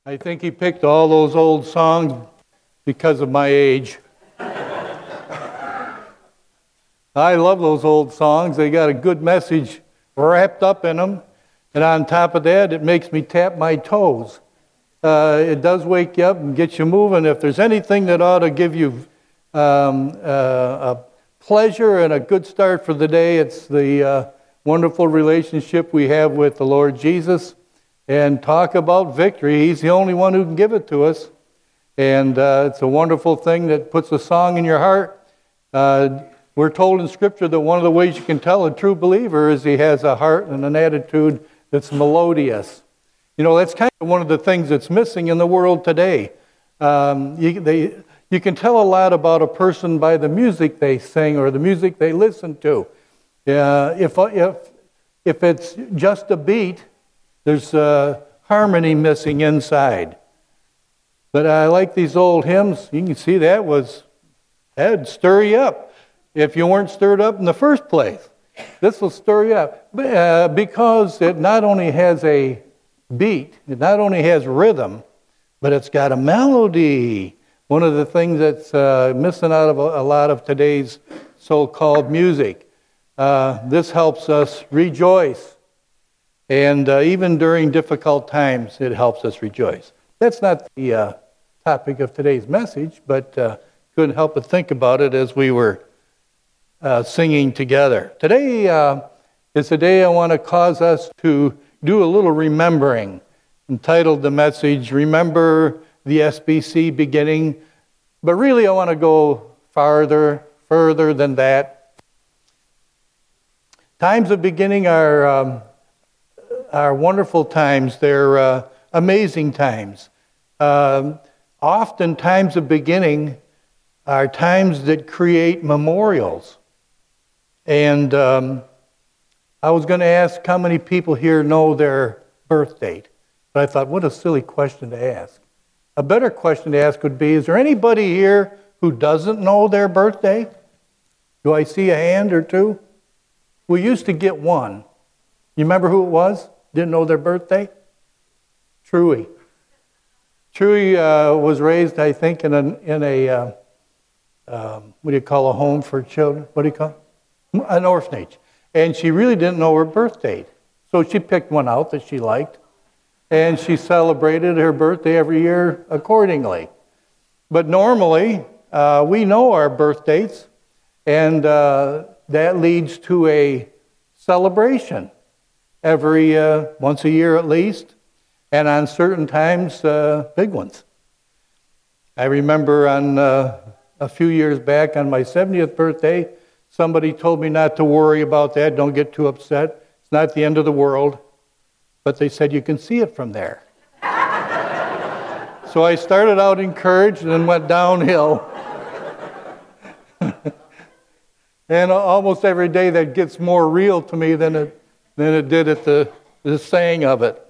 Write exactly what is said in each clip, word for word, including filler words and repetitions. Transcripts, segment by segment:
I think he picked all those old songs because of my age. I love those old songs. They got a good message wrapped up in them. And on top of that, it makes me tap my toes. Uh, it does wake you up and get you moving. If there's anything that ought to give you um, uh, a pleasure and a good start for the day, it's the uh, wonderful relationship we have with the Lord Jesus. And talk about victory. He's the only one who can give it to us. And uh, it's a wonderful thing that puts a song in your heart. Uh, we're told in Scripture that one of the ways you can tell a true believer is he has a heart and an attitude that's melodious. You know, that's kind of one of the things that's missing in the world today. Um, you, they, you can tell a lot about a person by the music they sing or the music they listen to. Uh, if, if, if it's just a beat, there's uh, harmony missing inside. But I like these old hymns. You can see that was, that'd stir you up if you weren't stirred up in the first place. This will stir you up. Uh, because it not only has a beat, it not only has rhythm, but it's got a melody. One of the things that's uh, missing out of a, a lot of today's so-called music. Uh, this helps us rejoice. And uh, even during difficult times, it helps us rejoice. That's not the uh, topic of today's message, but uh, couldn't help but think about it as we were uh, singing together. Today uh, is a day I want to cause us to do a little remembering. Entitled the message, Remember the S B C Beginning. But really I want to go farther, further than that. Times of beginning are... Um, are wonderful times. They're uh, amazing times. Um, often times of beginning are times that create memorials. And um, I was going to ask how many people here know their birth date. But I thought, what a silly question to ask. A better question to ask would be, is there anybody here who doesn't know their birthday? Do I see a hand or two? We used to get one. You remember who it was? Didn't know their birthday? Truey. Truey uh, was raised, I think, in a, in a uh, um, what do you call a home for children? What do you call it? An orphanage. And she really didn't know her birth date. So she picked one out that she liked. And she celebrated her birthday every year accordingly. But normally, uh, we know our birth dates. And uh, that leads to a celebration. Every uh, once a year at least, and on certain times, uh, big ones. I remember on uh, a few years back on my seventieth birthday, somebody told me not to worry about that, don't get too upset. It's not the end of the world. But they said you can see it from there. So I started out encouraged and then went downhill. And almost every day that gets more real to me than it than it did at the, the saying of it.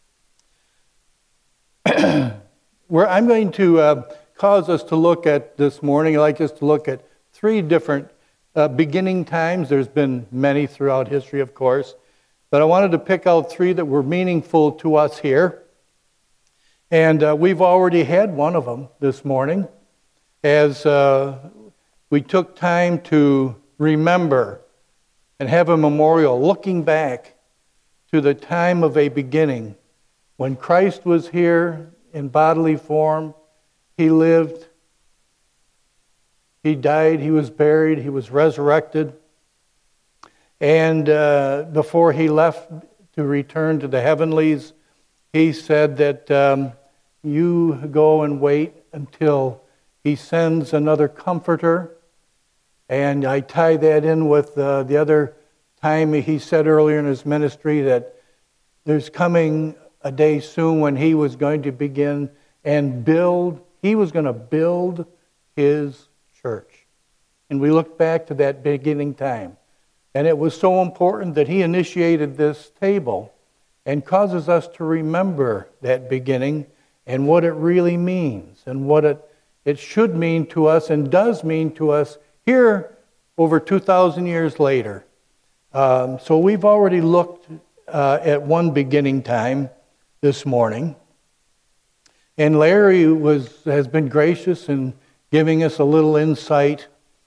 Where I'm going to uh, cause us to look at this morning, I'd like us to look at three different uh, beginning times. There's been many throughout history, of course, but I wanted to pick out three that were meaningful to us here. And uh, we've already had one of them this morning, as uh, we took time to remember and have a memorial looking back to the time of a beginning when Christ was here in bodily form. He lived, he died, he was buried, he was resurrected. And uh, before he left to return to the heavenlies, he said that um, you go and wait until he sends another comforter. And I tie that in with uh, the other time he said earlier in his ministry that there's coming a day soon when he was going to begin and build, he was going to build his church. And we look back to that beginning time. And it was so important that he initiated this table and causes us to remember that beginning and what it really means and what it, it should mean to us and does mean to us here over two thousand years later. Um, so we've already looked uh, at one beginning time this morning. And Larry was has been gracious in giving us a little insight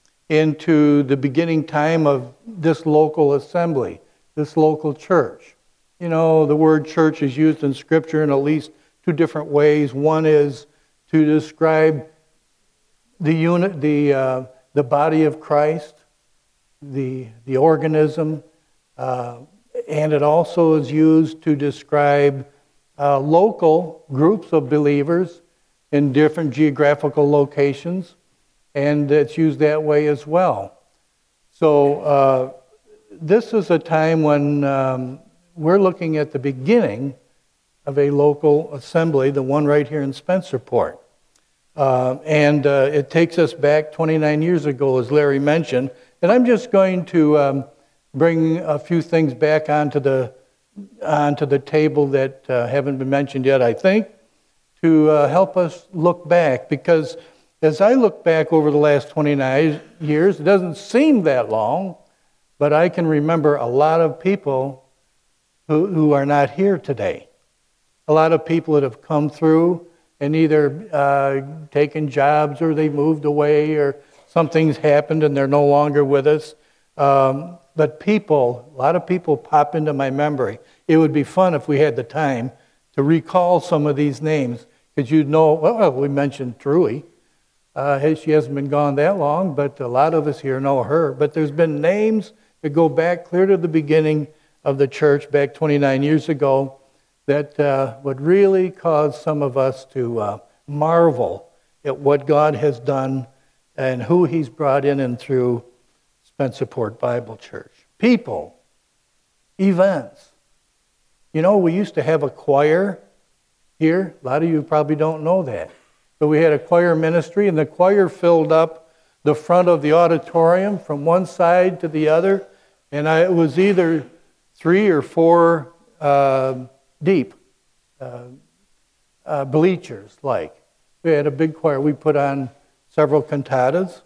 into the beginning time of this local assembly, this local church. You know, the word church is used in Scripture in at least two different ways. One is to describe the unit, the uh, the body of Christ, the the organism, uh, and it also is used to describe uh, local groups of believers in different geographical locations. And it's used that way as well. So uh, this is a time when um, we're looking at the beginning of a local assembly, the one right here in Spencerport. Uh, and uh, it takes us back twenty-nine years ago, as Larry mentioned. And I'm just going to um, bring a few things back onto the onto the table that uh, haven't been mentioned yet, I think, to uh, help us look back. Because as I look back over the last twenty-nine years, it doesn't seem that long, but I can remember a lot of people who, who are not here today. A lot of people that have come through and either uh, taken jobs or they moved away or something's happened and they're no longer with us. Um, but people, a lot of people pop into my memory. It would be fun if we had the time to recall some of these names, because you'd know, well, we mentioned Truey. Uh, she hasn't been gone that long, but a lot of us here know her. But there's been names that go back clear to the beginning of the church, back twenty-nine years ago, that uh, would really cause some of us to uh, marvel at what God has done and who He's brought in and through Spencerport Bible Church. People, events. You know, we used to have a choir here. A lot of you probably don't know that. But we had a choir ministry, and the choir filled up the front of the auditorium from one side to the other, and I, it was either three or four uh, deep uh, uh, bleachers, like. We had a big choir. We put on several cantatas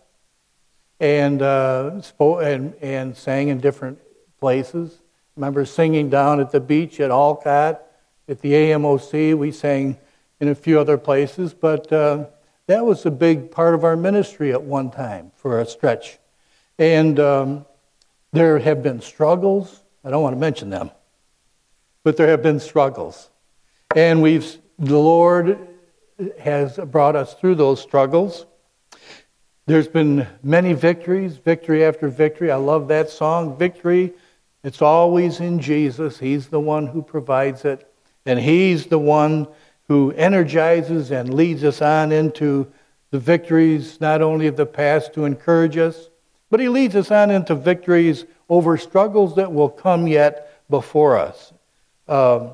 and, uh, spoke and, and sang in different places. I remember singing down at the beach at Alcott, at the A M O C. We sang in a few other places, but uh, that was a big part of our ministry at one time for a stretch. And um, there have been struggles. I don't want to mention them, but there have been struggles. And we've, the Lord has brought us through those struggles. There's been many victories, victory after victory. I love that song, Victory. It's always in Jesus. He's the one who provides it, and He's the one who energizes and leads us on into the victories, not only of the past to encourage us, but He leads us on into victories over struggles that will come yet before us. Um,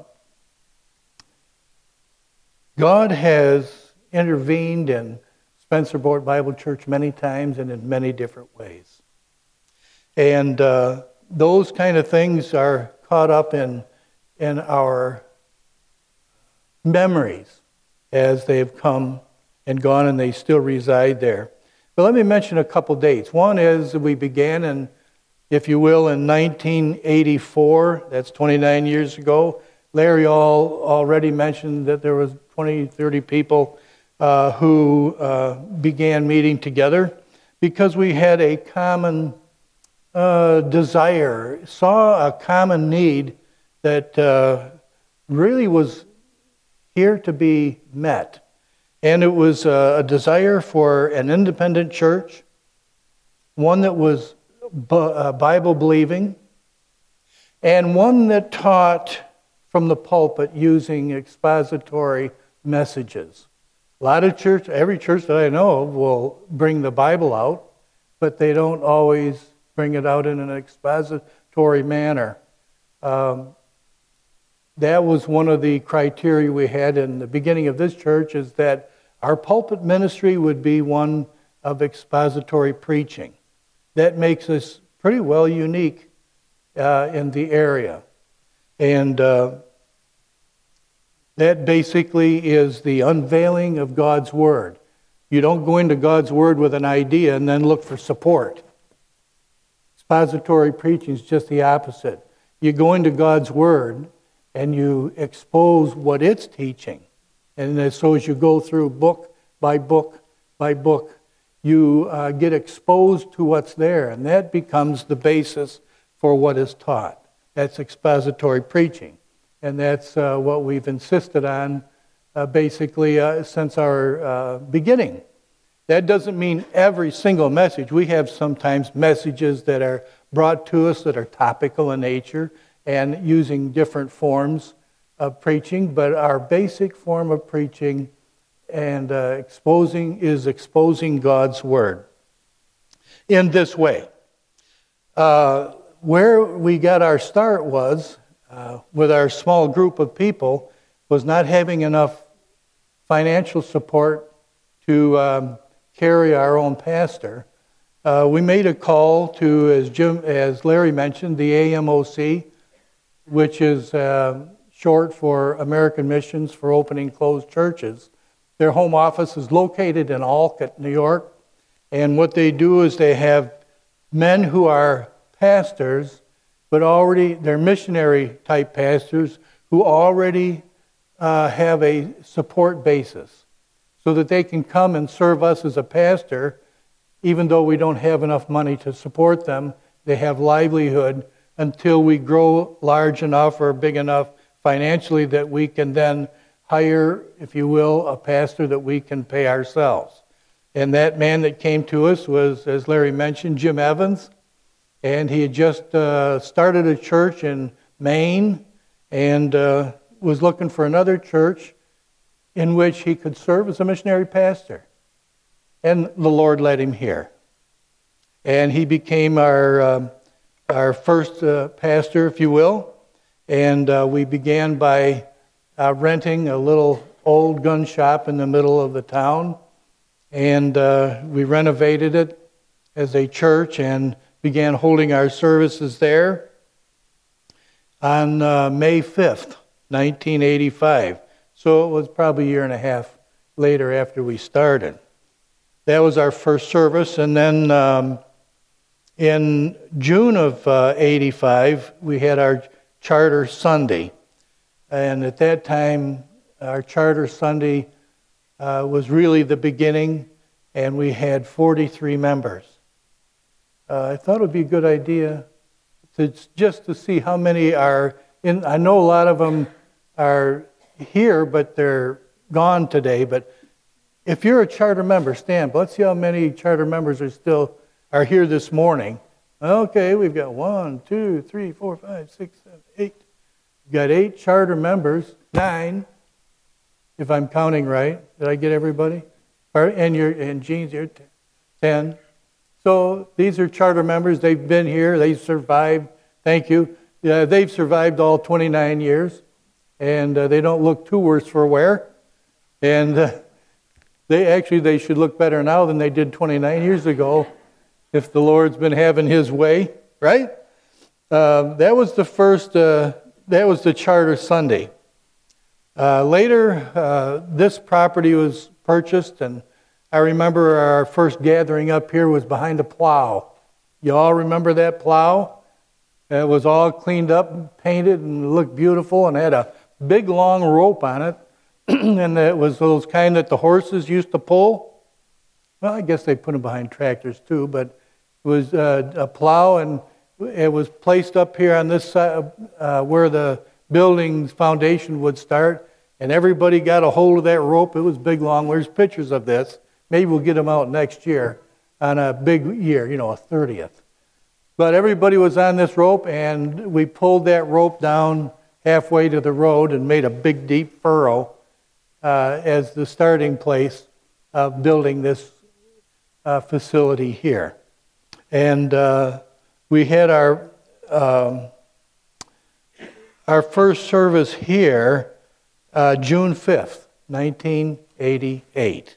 God has intervened in Spencerport Bible Church many times and in many different ways. And uh, those kind of things are caught up in, in our memories as they've come and gone, and they still reside there. But let me mention a couple dates. One is we began in, if you will, in nineteen eighty-four. That's twenty-nine years ago. Larry all already mentioned that there was twenty, thirty people uh, who uh, began meeting together because we had a common uh, desire, saw a common need that uh, really was here to be met. And it was a, a desire for an independent church, one that was b- uh, Bible-believing, and one that taught from the pulpit using expository messages. A lot of church, every church that I know of will bring the Bible out, but they don't always bring it out in an expository manner. Um, That was one of the criteria we had in the beginning of this church, is that our pulpit ministry would be one of expository preaching. That makes us pretty well unique uh, in the area. And uh, that basically is the unveiling of God's Word. You don't go into God's Word with an idea and then look for support. Expository preaching is just the opposite. You go into God's Word and you expose what it's teaching. And as- so as you go through book by book by book, you uh, get exposed to what's there, and that becomes the basis for what is taught. That's expository preaching, and that's uh, what we've insisted on uh, basically uh, since our uh, beginning. That doesn't mean every single message. We have sometimes messages that are brought to us that are topical in nature and using different forms of preaching, but our basic form of preaching and uh, exposing is exposing God's Word in this way. Uh, where we got our start was, uh, with our small group of people, was not having enough financial support to um, carry our own pastor. Uh, we made a call to, as Jim, as Larry mentioned, the A M O C, which is uh, short for American Missions for Opening Closed Churches. Their home office is located in Olcott, New York, and what they do is they have men who are pastors, but already, they're missionary-type pastors who already uh, have a support basis so that they can come and serve us as a pastor, even though we don't have enough money to support them. They have livelihood until we grow large enough or big enough financially that we can then hire, if you will, a pastor that we can pay ourselves. And that man that came to us was, as Larry mentioned, Jim Evans. And he had just uh, started a church in Maine and uh, was looking for another church in which he could serve as a missionary pastor. And the Lord led him here. And he became our, um, our first uh, pastor, if you will. And uh, we began by uh, renting a little old gun shop in the middle of the town. And uh, we renovated it as a church and began holding our services there on uh, May fifth, nineteen eighty-five. So it was probably a year and a half later after we started. That was our first service. And then um, in June of uh, eighty-five, we had our Charter Sunday. And at that time, our Charter Sunday uh, was really the beginning, and we had forty-three members. Uh, I thought it would be a good idea to just to see how many are in. I know a lot of them are here, but they're gone today. But if you're a charter member, stand. Let's see how many charter members are still are here this morning. Okay, we've got one, two, three, four, five, six, seven, eight. We've got eight charter members, nine, if I'm counting right. Did I get everybody? And your and Jean's here, ten. So these are charter members. They've been here. They've survived. Thank you. Uh, they've survived all twenty-nine years, and uh, they don't look too worse for wear. And uh, they actually they should look better now than they did twenty-nine years ago, if the Lord's been having His way, right? Uh, that was the first. Uh, that was the Charter Sunday. Uh, later, uh, this property was purchased, and I remember our first gathering up here was behind a plow. You all remember that plow? It was all cleaned up and painted and looked beautiful and had a big long rope on it. And it was those kind that the horses used to pull. Well, I guess they put them behind tractors too, but it was uh, a plow, and it was placed up here on this side uh, where the building's foundation would start, and everybody got a hold of that rope. It was big, long. There's pictures of this. Maybe we'll get them out next year on a big year, you know, a thirtieth. But everybody was on this rope, and we pulled that rope down halfway to the road and made a big, deep furrow uh, as the starting place of building this uh, facility here. And uh, we had our um, our first service here uh, June fifth, nineteen eighty-eight.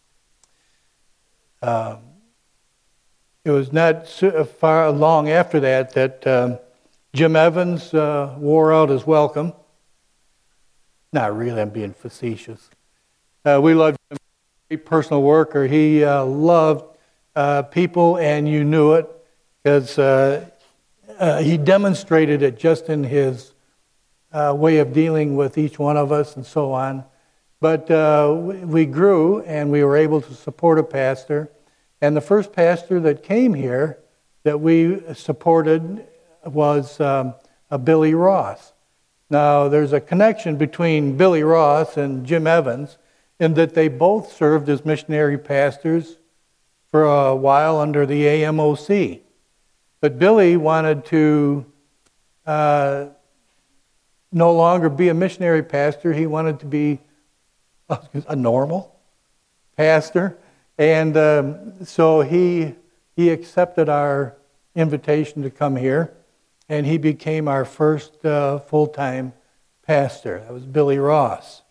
Um, it was not so far long after that that um, Jim Evans uh, wore out his welcome. Not really, I'm being facetious. Uh, we loved him. A personal worker. He uh, loved uh, people, and you knew it because uh, uh, he demonstrated it just in his uh, way of dealing with each one of us and so on. But uh, we grew, and we were able to support a pastor. And the first pastor that came here that we supported was um, a Billy Ross. Now, there's a connection between Billy Ross and Jim Evans in that they both served as missionary pastors for a while under the A M O C. But Billy wanted to uh, no longer be a missionary pastor. He wanted to be a normal pastor. And um, so he he accepted our invitation to come here, and he became our first uh, full-time pastor. That was Billy Ross.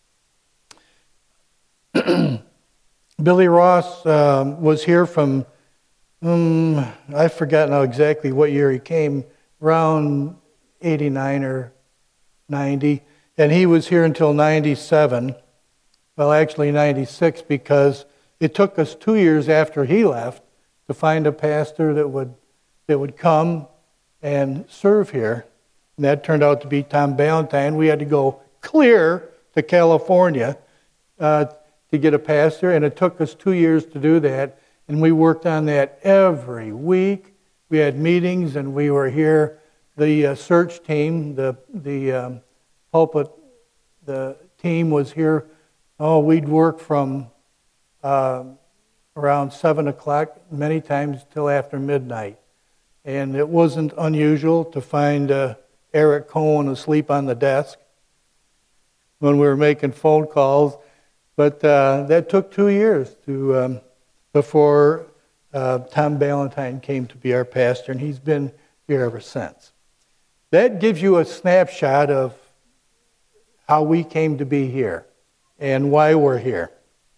Billy Ross um, was here from, um, I forgot now exactly what year he came, around eighty-nine or ninety, and he was here until ninety-seven. Well, actually ninety-six, because it took us two years after he left to find a pastor that would that would come and serve here. And that turned out to be Tom Ballantyne. We had to go clear to California uh, to get a pastor, and it took us two years to do that. And we worked on that every week. We had meetings, and we were here. The uh, search team, the the um, pulpit, the team was here. Oh, we'd work from uh, around seven o'clock, many times till after midnight. And it wasn't unusual to find uh, Eric Cohen asleep on the desk when we were making phone calls. But uh, that took two years to um, before uh, Tom Ballantyne came to be our pastor, and he's been here ever since. That gives you a snapshot of how we came to be here and why we're here.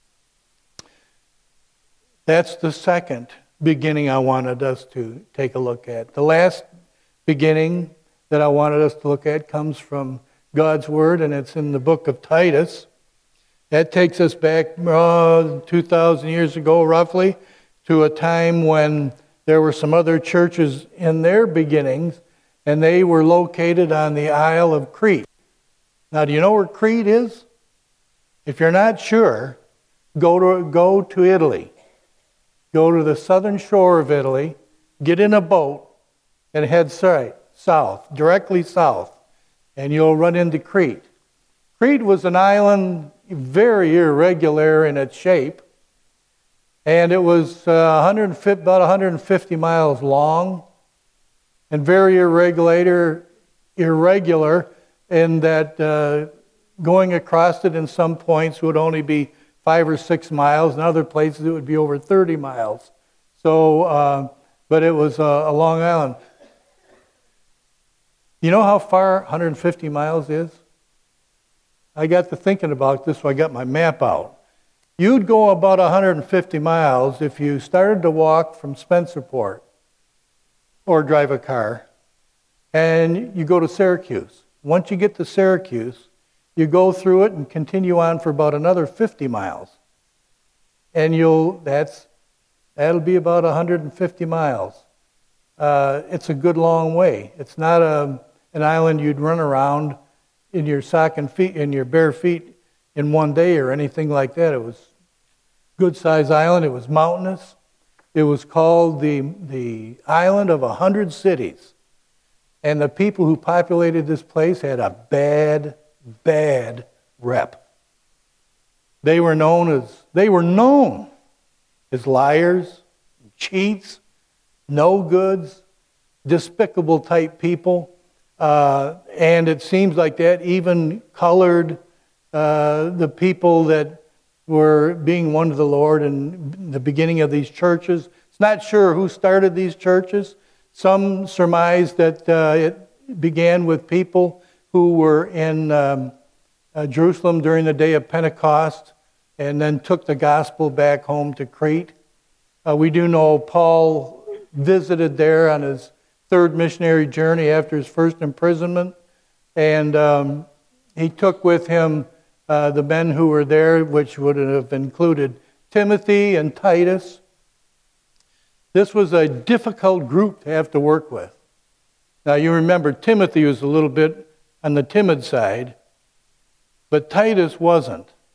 That's the second beginning I wanted us to take a look at. The last beginning that I wanted us to look at comes from God's Word, and it's in the book of Titus. That takes us back uh, two thousand years ago, roughly, to a time when there were some other churches in their beginnings, and they were located on the Isle of Crete. Now, do you know where Crete is? If you're not sure, go to go to Italy. Go to the southern shore of Italy, get in a boat, and head straight south, directly south, and you'll run into Crete. Crete was an island very irregular in its shape, and it was uh, one hundred fifty, about one hundred fifty miles long, and very irregular, irregular in that uh, going across it in some points would only be five or six miles. In other places, it would be over thirty miles. So, uh, but it was a, a long island. You know how far one hundred fifty miles is? I got to thinking about this, so I got my map out. You'd go about one hundred fifty miles if you started to walk from Spencerport or drive a car, and you go to Syracuse. Once you get to Syracuse, you go through it and continue on for about another fifty miles. And you'll that's that'll be about one hundred fifty miles. Uh, it's a good long way. It's not a, an island you'd run around in your sock and feet, in your bare feet in one day or anything like that. It was a good-sized island. It was mountainous. It was called the, the island of a hundred cities. And the people who populated this place had a bad bad rep. They were known as they were known as liars, cheats, no goods, despicable type people, uh, and it seems like that even colored uh, the people that were being won to the Lord in the beginning of these churches. It's not sure who started these churches. Some surmise that uh, it began with people who were in um, uh, Jerusalem during the day of Pentecost and then took the gospel back home to Crete. Uh, we do know Paul visited there on his third missionary journey after his first imprisonment, and um, he took with him uh, the men who were there, which would have included Timothy and Titus. This was a difficult group to have to work with. Now you remember Timothy was a little bit on the timid side, but Titus wasn't.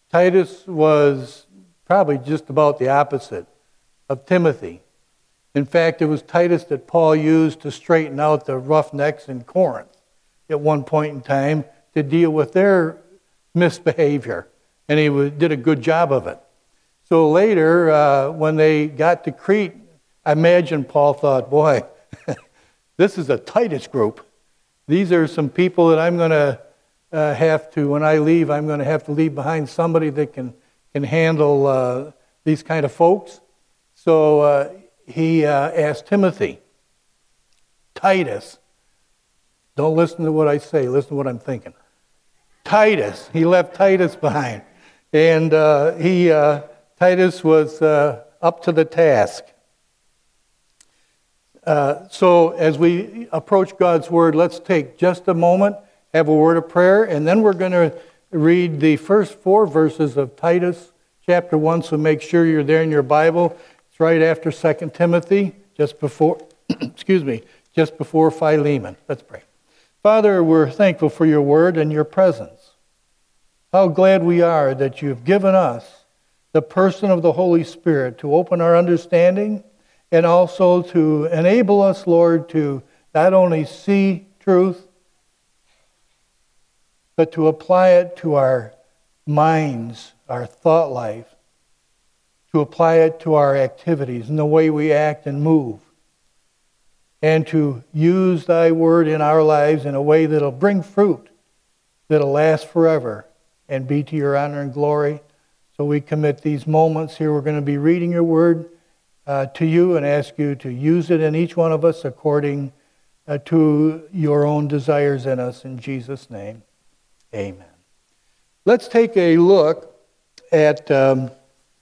Titus was probably just about the opposite of Timothy. In fact, it was Titus that Paul used to straighten out the roughnecks in Corinth at one point in time to deal with their misbehavior. And he did a good job of it. So later, uh, when they got to Crete, I imagine Paul thought, boy, this is a Titus group. These are some people that I'm going to uh, have to, when I leave, I'm going to have to leave behind somebody that can, can handle uh, these kind of folks. So uh, he uh, asked Timothy, Titus, don't listen to what I say, listen to what I'm thinking. Titus, he left Titus behind. And uh, he, uh, Titus was uh, up to the task. Uh, so as we approach God's Word, let's take just a moment, have a word of prayer, and then we're going to read the first four verses of Titus chapter one, so make sure you're there in your Bible. It's right after Second Timothy, just before, excuse me, just before Philemon. Let's pray. Father, we're thankful for your Word and your presence. How glad we are that you've given us the person of the Holy Spirit to open our understanding and also to enable us, Lord, to not only see truth, but to apply it to our minds, our thought life, to apply it to our activities and the way we act and move, and to use thy word in our lives in a way that'll bring fruit, that'll last forever, and be to your honor and glory. So we commit these moments here. We're going to be reading your word uh, to you and ask you to use it in each one of us according uh, to your own desires in us. In Jesus' name, amen. Let's take a look at um,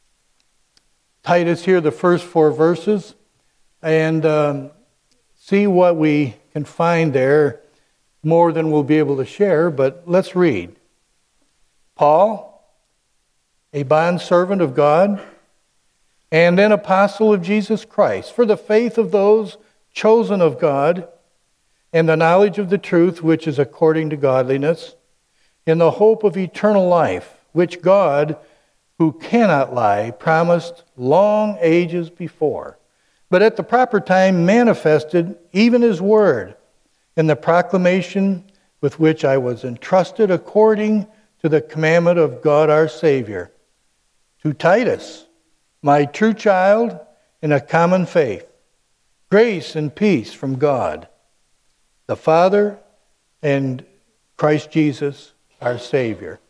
Titus here, the first four verses, and um, see what we can find there, more than we'll be able to share, but let's read. Paul, a bondservant of God, and an apostle of Jesus Christ, for the faith of those chosen of God, and the knowledge of the truth which is according to godliness, in the hope of eternal life, which God, who cannot lie, promised long ages before, but at the proper time manifested even his word, in the proclamation with which I was entrusted according to the commandment of God our Savior. To Titus, my true child in a common faith, grace and peace from God, the Father, and Christ Jesus, our Savior.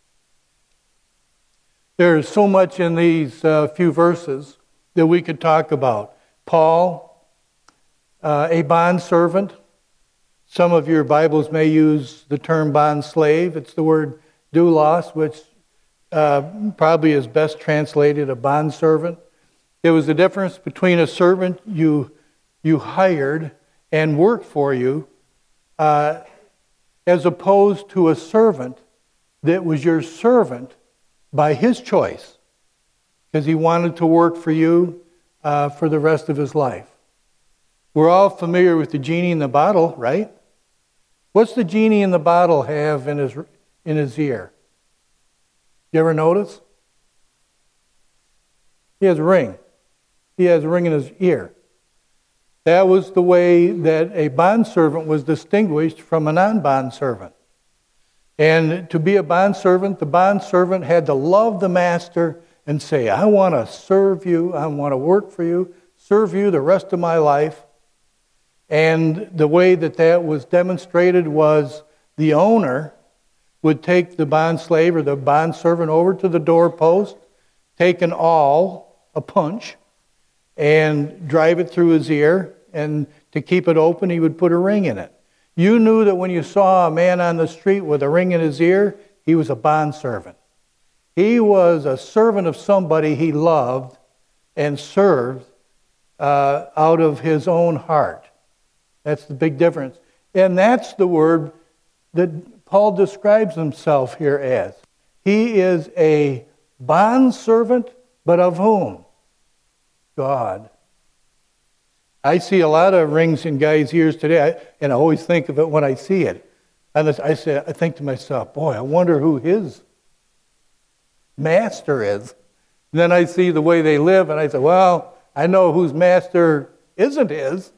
There is so much in these uh, few verses that we could talk about. Paul, uh, a bondservant. Some of your Bibles may use the term bond slave. It's the word doulos, which uh, probably is best translated a bondservant. There was a difference between a servant you you hired and worked for you, uh, as opposed to a servant that was your servant by his choice, because he wanted to work for you uh, for the rest of his life. We're all familiar with the genie in the bottle, right? What's the genie in the bottle have in his in his ear? You ever notice? He has a ring. He has a ring in his ear. That was the way that a bondservant was distinguished from a non-bondservant. And to be a bondservant, the bondservant had to love the master and say, I want to serve you, I want to work for you, serve you the rest of my life. And the way that that was demonstrated was the owner would take the bondslave or the bondservant over to the doorpost, take an awl, a punch, and drive it through his ear. And to keep it open, he would put a ring in it. You knew that when you saw a man on the street with a ring in his ear, he was a bondservant. He was a servant of somebody he loved and served uh, out of his own heart. That's the big difference. And that's the word that Paul describes himself here as. He is a bondservant, but of whom? God. I see a lot of rings in guys' ears today, and I always think of it when I see it. And I say, I think to myself, boy, I wonder who his master is. And then I see the way they live, and I say, well, I know whose master isn't his.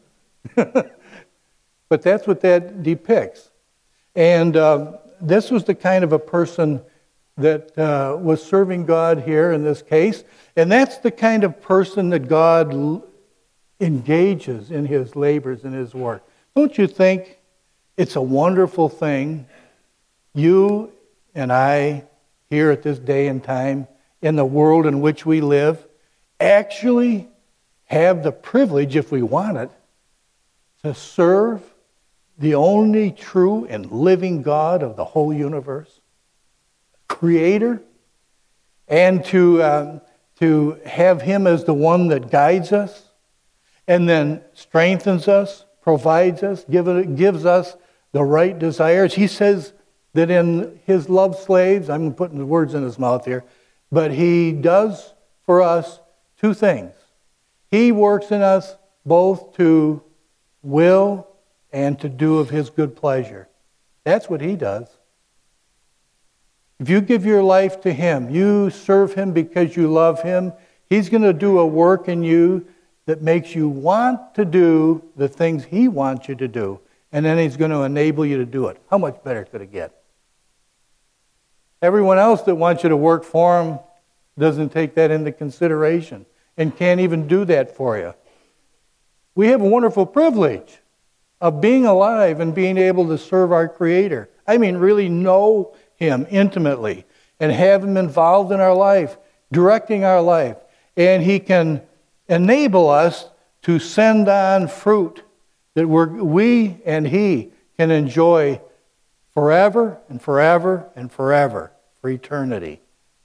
But that's what that depicts. And uh, this was the kind of a person that uh, was serving God here in this case. And that's the kind of person that God l- engages in his labors and his work. Don't you think it's a wonderful thing, you and I, here at this day and time, in the world in which we live, actually have the privilege, if we want it, to serve the only true and living God of the whole universe, Creator, and to um, to have Him as the one that guides us, and then strengthens us, provides us, give, gives us the right desires. He says that in His love slaves, I'm putting the words in His mouth here, but He does for us two things. He works in us both to will and to do of His good pleasure. That's what He does. If you give your life to Him, you serve Him because you love Him, He's going to do a work in you that makes you want to do the things He wants you to do. And then He's going to enable you to do it. How much better could it get? Everyone else that wants you to work for Him doesn't take that into consideration and can't even do that for you. We have a wonderful privilege of being alive and being able to serve our Creator. I mean, really know Him intimately and have Him involved in our life, directing our life. And He can enable us to send on fruit that we're, we and He can enjoy forever and forever and forever for eternity.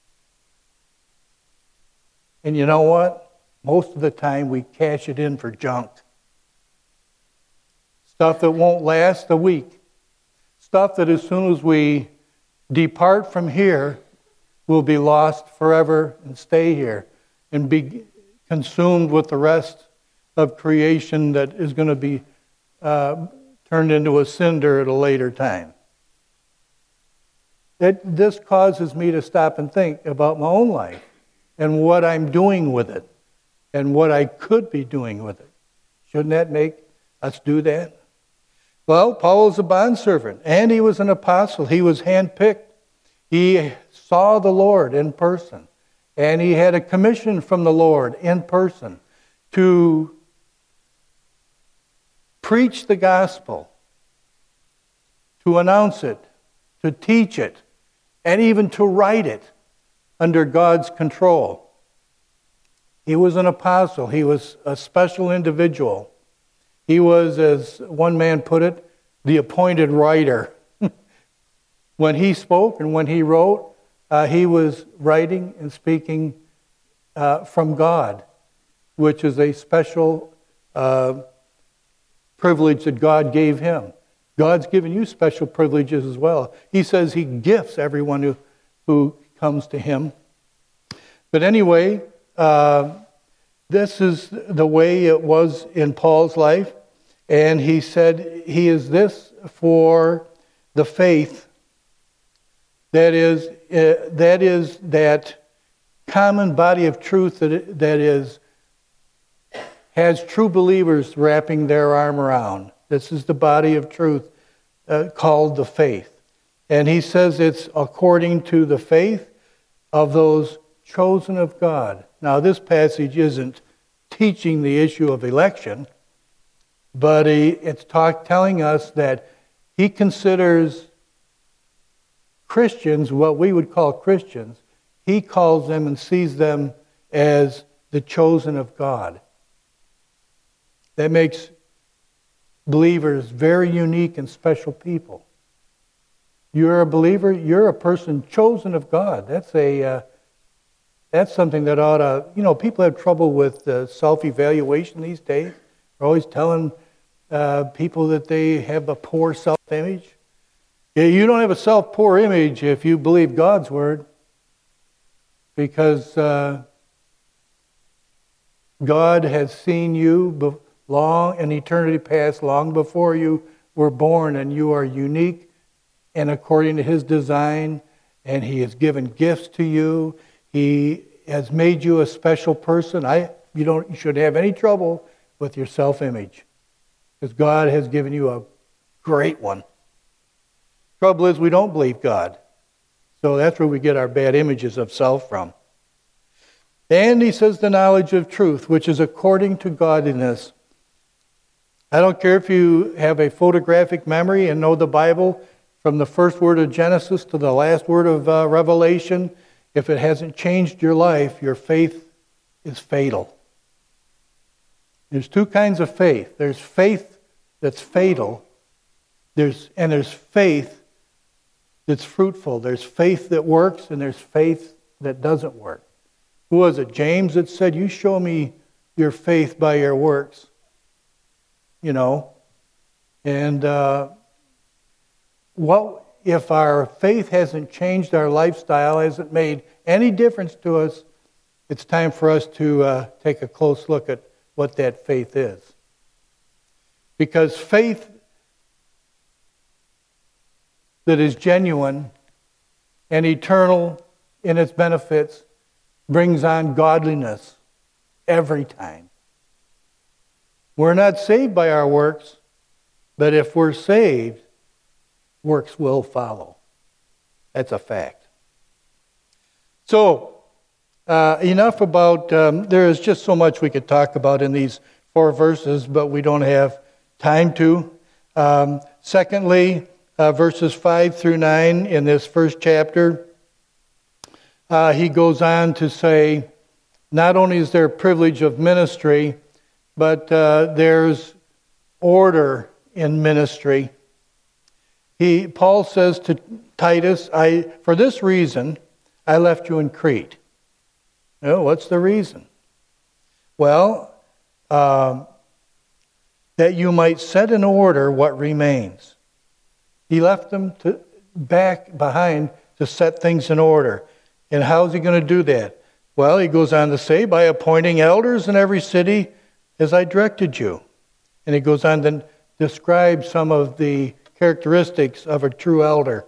And you know what? Most of the time we cash it in for junk. Stuff that won't last a week. Stuff that as soon as we depart from here will be lost forever and stay here and be consumed with the rest of creation that is going to be uh, turned into a cinder at a later time. It, this causes me to stop and think about my own life and what I'm doing with it and what I could be doing with it. Shouldn't that make us do that? Well, Paul was a bondservant, and he was an apostle. He was handpicked. He saw the Lord in person, and he had a commission from the Lord in person to preach the gospel, to announce it, to teach it, and even to write it under God's control. He was an apostle. He was a special individual. He was, as one man put it, the appointed writer. When he spoke and when he wrote, uh, he was writing and speaking uh, from God, which is a special uh, privilege that God gave him. God's given you special privileges as well. He says He gifts everyone who, who comes to Him. But anyway, uh, this is the way it was in Paul's life. And he said he is this for the faith that is uh, that is that common body of truth that that is has true believers wrapping their arm around. This is the body of truth uh, called the faith. And he says it's according to the faith of those chosen of God. Now, this passage isn't teaching the issue of election, but he, it's talk, telling us that he considers Christians, what we would call Christians, he calls them and sees them as the chosen of God. That makes believers very unique and special people. You're a believer, you're a person chosen of God. That's a uh, that's something that ought to, you know, people have trouble with uh, self-evaluation these days. They're always telling uh, people that they have a poor self-image. Yeah, you don't have a self-poor image if you believe God's word, because uh, God has seen you be- long in eternity past, long before you were born, and you are unique and according to His design and He has given gifts to you. He has made you a special person. I, you don't, you shouldn't have any trouble with your self-image, because God has given you a great one. Trouble is, we don't believe God. So that's where we get our bad images of self from. And he says the knowledge of truth, which is according to godliness. I don't care if you have a photographic memory and know the Bible from the first word of Genesis to the last word of uh, Revelation. If it hasn't changed your life, your faith is fatal. There's two kinds of faith. There's faith that's fatal, there's and there's faith that's fruitful. There's faith that works, and there's faith that doesn't work. Who was it? James that said, you show me your faith by your works. You know, and uh, what if our faith hasn't changed our lifestyle, hasn't made any difference to us, it's time for us to uh, take a close look at what that faith is. Because faith that is genuine and eternal in its benefits brings on godliness every time. We're not saved by our works, but if we're saved, works will follow. That's a fact. So, uh, enough about, um, there is just so much we could talk about in these four verses, but we don't have time to. Um, secondly, uh, verses five through nine in this first chapter, uh, he goes on to say, not only is there privilege of ministry, but uh, there's order in ministry. He, Paul says to Titus, "I for this reason I left you in Crete." Oh, what's the reason? Well, um, that you might set in order what remains. He left them to, back behind to set things in order. And how is he going to do that? Well, he goes on to say, by appointing elders in every city as I directed you. And he goes on to describe some of the characteristics of a true elder.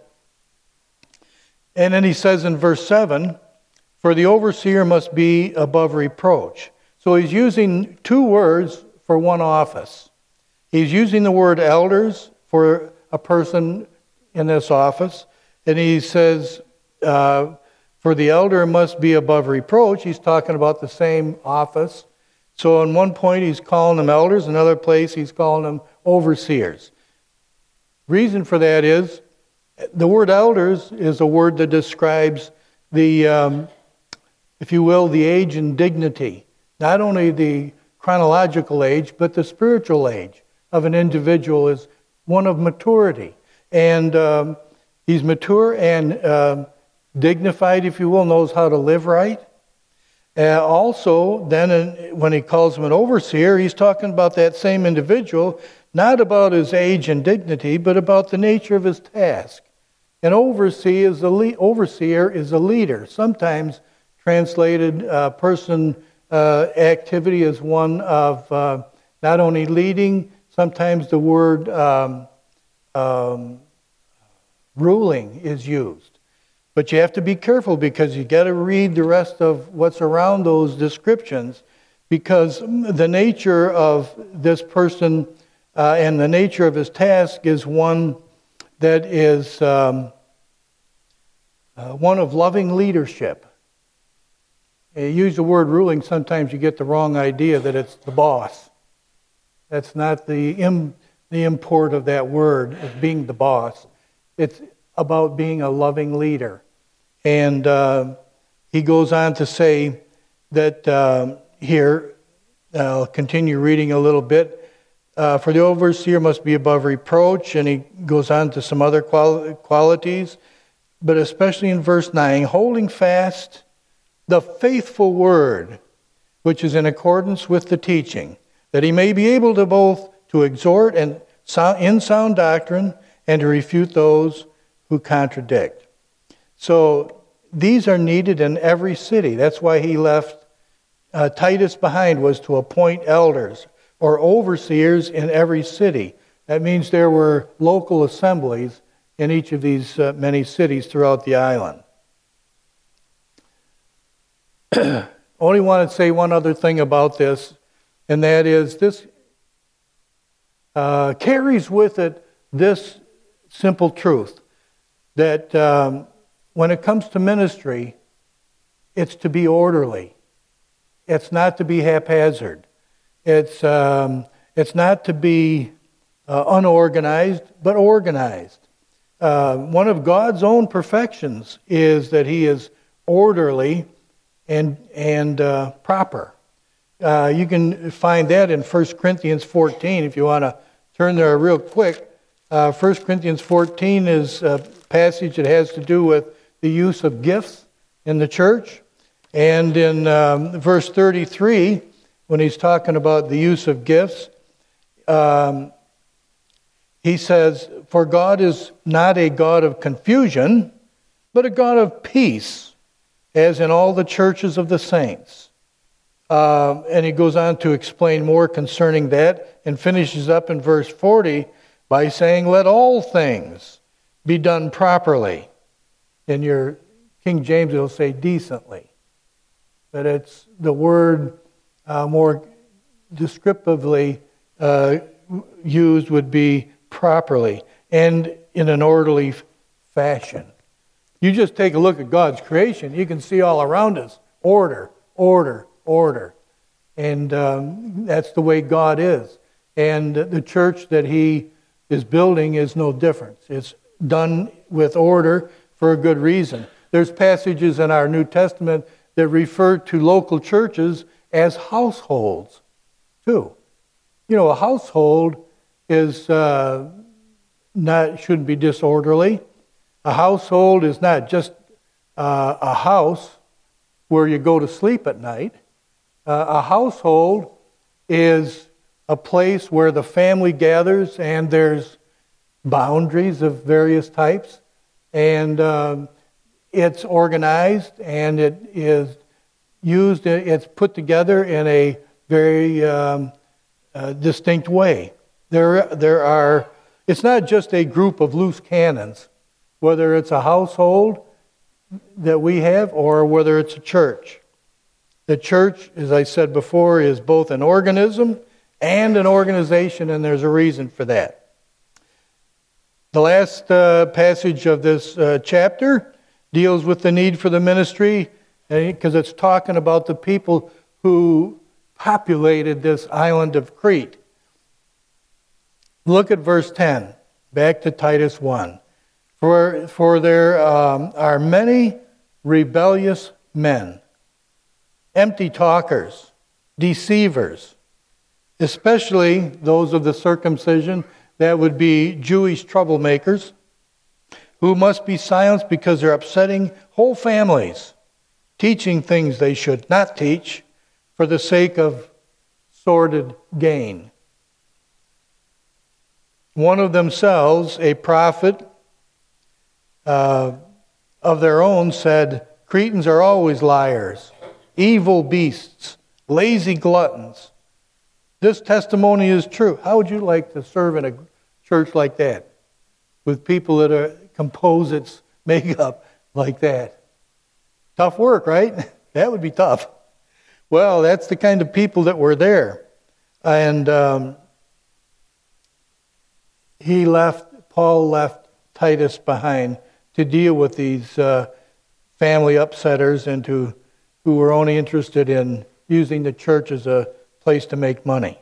And then he says in verse seven, for the overseer must be above reproach. So he's using two words for one office. He's using the word elders for a person in this office. And he says, uh, for the elder must be above reproach. He's talking about the same office. So in one point he's calling them elders, another place he's calling them overseers. Reason for that is, the word elders is a word that describes the, um, if you will, the age and dignity. Not only the chronological age, but the spiritual age of an individual is one of maturity. And um, he's mature and um, dignified, if you will, knows how to live right. Uh, also, then in, when he calls him an overseer, he's talking about that same individual, not about his age and dignity, but about the nature of his task. An overseer is a, le- overseer is a leader. Sometimes translated uh, person uh, activity is one of uh, not only leading, sometimes the word um, um, ruling is used. But you have to be careful because you got to read the rest of what's around those descriptions, because the nature of this person uh, and the nature of his task is one that is um, uh, one of loving leadership. You use the word ruling, sometimes you get the wrong idea that it's the boss. That's not the, im- the import of that word, as being the boss. It's about being a loving leader. And uh, he goes on to say that uh, here, I'll continue reading a little bit, uh, for the overseer must be above reproach, and he goes on to some other quali- qualities, but especially in verse nine, holding fast the faithful word, which is in accordance with the teaching, that he may be able to both to exhort and sound, in sound doctrine and to refute those who contradict. So these are needed in every city. That's why he left uh, Titus behind, was to appoint elders or overseers in every city. That means there were local assemblies in each of these uh, many cities throughout the island. only want to say one other thing about this, and that is this uh, carries with it this simple truth, that um, when it comes to ministry, it's to be orderly. It's not to be haphazard. It's, um, it's not to be uh, unorganized, but organized. Uh, one of God's own perfections is that He is orderly and and uh, proper. Uh, you can find that in First Corinthians fourteen if you want to turn there real quick. Uh, First Corinthians fourteen is a passage that has to do with the use of gifts in the church. And in um, verse thirty-three, when he's talking about the use of gifts, um, he says, "For God is not a God of confusion, but a God of peace, as in all the churches of the saints." Uh, and he goes on to explain more concerning that and finishes up in verse forty by saying, "Let all things be done properly." In your King James, it'll say decently. But it's the word uh, more descriptively uh, used would be properly and in an orderly fashion. You just take a look at God's creation, you can see all around us order, order, order. And um, that's the way God is. And the church that He is building is no different. It's done with order for a good reason. There's passages in our New Testament that refer to local churches as households, too. You know, a household is uh, not shouldn't be disorderly. A household is not just uh, a house where you go to sleep at night. Uh, a household is a place where the family gathers and there's boundaries of various types. And um, it's organized and it is used, it's put together in a very um, uh, distinct way. There, there are, it's not just a group of loose cannons, whether it's a household that we have or whether it's a church. The church, as I said before, is both an organism and an organization, and there's a reason for that. The last uh, passage of this uh, chapter deals with the need for the ministry, because it's talking about the people who populated this island of Crete. Look at verse ten, back to Titus one. For, for there um, are many rebellious men, empty talkers, deceivers, especially those of the circumcision, that would be Jewish troublemakers, who must be silenced because they're upsetting whole families, teaching things they should not teach for the sake of sordid gain. One of themselves, a prophet uh, of their own, said, "Cretans are always liars, evil beasts, lazy gluttons." This testimony is true. How would you like to serve in a church like that, with people that are compose its makeup like that? Tough work, right? That would be tough. Well, that's the kind of people that were there. And um, he left, Paul left Titus behind to deal with these uh, family upsetters and to, who were only interested in using the church as a place to make money.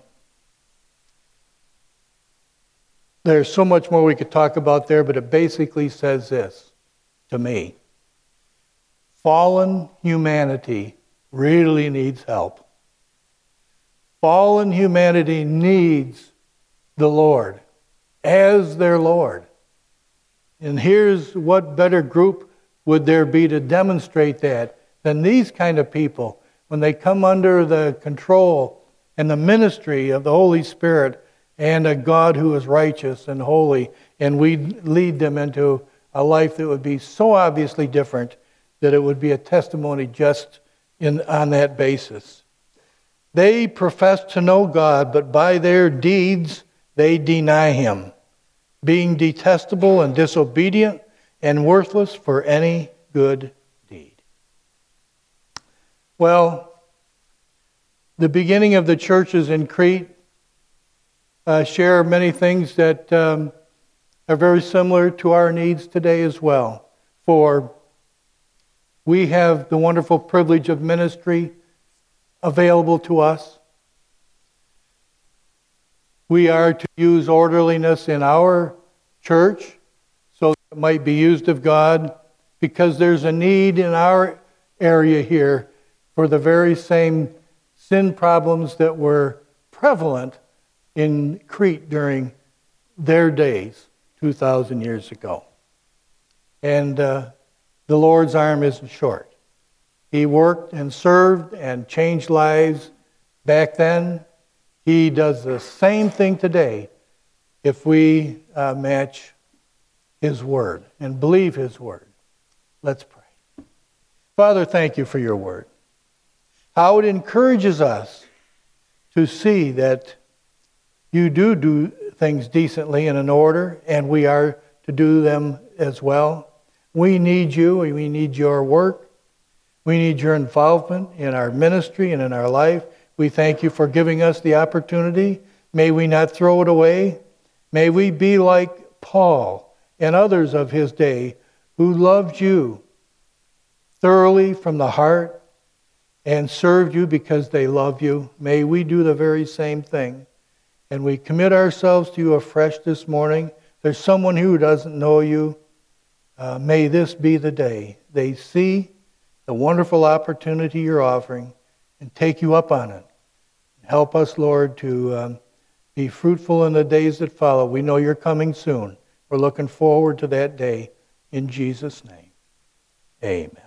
There's so much more we could talk about there, but it basically says this to me. Fallen humanity really needs help. Fallen humanity needs the Lord as their Lord. And here's what better group would there be to demonstrate that than these kind of people when they come under the control and the ministry of the Holy Spirit and a God who is righteous and holy, and we lead them into a life that would be so obviously different that it would be a testimony just in on that basis. They profess to know God, but by their deeds they deny Him, being detestable and disobedient and worthless for any good deed. Well, the beginning of the churches in Crete uh, share many things that um, are very similar to our needs today as well. For we have the wonderful privilege of ministry available to us. We are to use orderliness in our church so that it might be used of God, because there's a need in our area here for the very same sin problems that were prevalent in Crete during their days two thousand years ago. And uh, the Lord's arm isn't short. He worked and served and changed lives back then. He does the same thing today if we uh, match His Word and believe His Word. Let's pray. Father, thank you for your Word. How it encourages us to see that you do do things decently and in order, and we are to do them as well. We need you, and we need your work. We need your involvement in our ministry and in our life. We thank you for giving us the opportunity. May we not throw it away. May we be like Paul and others of his day who loved you thoroughly from the heart and served you because they love you. May we do the very same thing. And we commit ourselves to you afresh this morning. There's someone who doesn't know you. Uh, may this be the day they see the wonderful opportunity you're offering and take you up on it. Help us, Lord, to um, be fruitful in the days that follow. We know you're coming soon. We're looking forward to that day. In Jesus' name, amen.